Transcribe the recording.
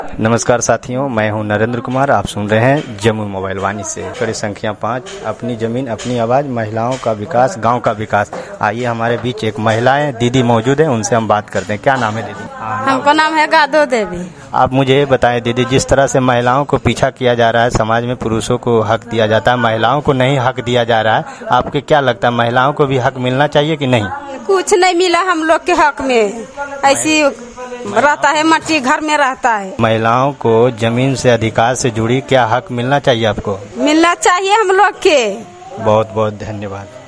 नमस्कार साथियों, मैं हूं नरेंद्र कुमार। आप सुन रहे हैं जमुई मोबाइल वाणी से। कड़ी संख्या 5, अपनी जमीन अपनी आवाज, महिलाओं का विकास, गांव का विकास। आइए, हमारे बीच एक महिलाएं दीदी मौजूद है, उनसे हम बात करते हैं। क्या नाम है दीदी? हमको नाम है गादो देवी। आप मुझे ये बताएं दीदी, जिस तरह से महिलाओं को पीछा किया जा रहा है, समाज में पुरुषों को हक दिया जाता है, महिलाओं को नहीं हक दिया जा रहा है, आपके क्या लगता है महिलाओं को भी हक मिलना चाहिए कि नहीं? कुछ नहीं मिला हम लोग के हक में, ऐसी रहता है, मट्टी घर में रहता है। महिलाओं को जमीन से अधिकार से जुड़ी क्या हक मिलना चाहिए आपको? मिलना चाहिए हम लोग के। बहुत बहुत धन्यवाद।